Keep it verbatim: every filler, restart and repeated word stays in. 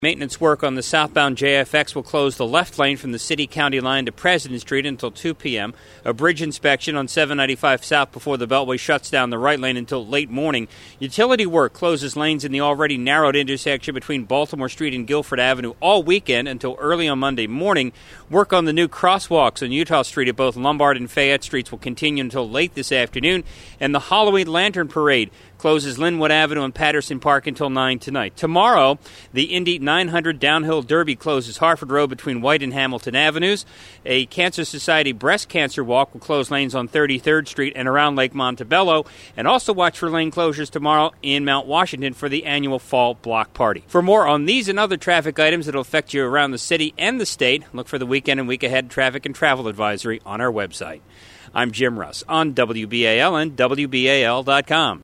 Maintenance work on the southbound J F X will close the left lane from the city-county line to President Street until two p.m. A bridge inspection on seven ninety-five South before the Beltway shuts down the right lane until late morning. Utility work closes lanes in the already narrowed intersection between Baltimore Street and Guilford Avenue all weekend until early on Monday morning. Work on the new crosswalks on Utah Street at both Lombard and Fayette Streets will continue until late this afternoon. And the Halloween Lantern Parade closes Linwood Avenue and Patterson Park until nine tonight. Tomorrow, the Indy nine hundred Downhill Derby closes Harford Road between White and Hamilton Avenues. A Cancer Society breast cancer walk will close lanes on thirty-third Street and around Lake Montebello. And also watch for lane closures tomorrow in Mount Washington for the annual Fall Block Party. For more on these and other traffic items that will affect you around the city and the state, look for the weekend and week ahead traffic and travel advisory on our website. I'm Jim Russ on W B A L and W B A L dot com.